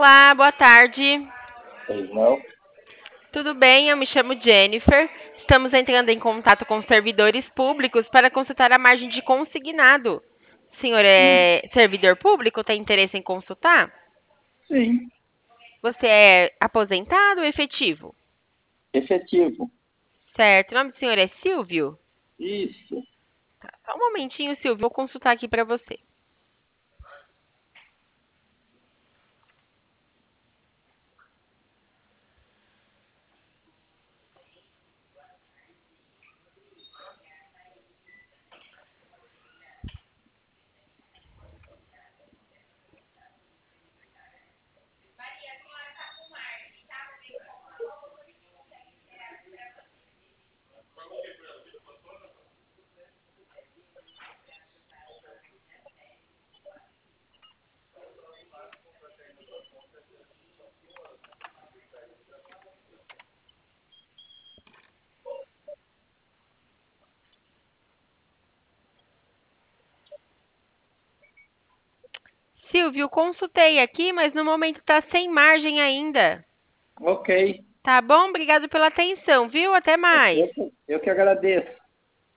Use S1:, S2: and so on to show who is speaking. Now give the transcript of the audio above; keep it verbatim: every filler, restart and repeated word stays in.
S1: Olá, boa tarde.
S2: Pois não?
S1: Tudo bem? Eu me chamo Jennifer. Estamos entrando em contato com servidores públicos para consultar a margem de consignado. O senhor
S2: Hum,
S1: é servidor público? Tem interesse em consultar?
S2: sim,
S1: Você é aposentado ou efetivo?
S2: efetivo.
S1: Certo. O nome do senhor é Silvio?
S2: Isso.
S1: Só um momentinho, Silvio. Vou consultar aqui para você. Silvio, consultei aqui, mas no momento está sem margem ainda.
S2: Ok.
S1: Tá bom? Obrigado pela atenção, viu? Até
S2: Eu,
S1: mais.
S2: que- eu que agradeço.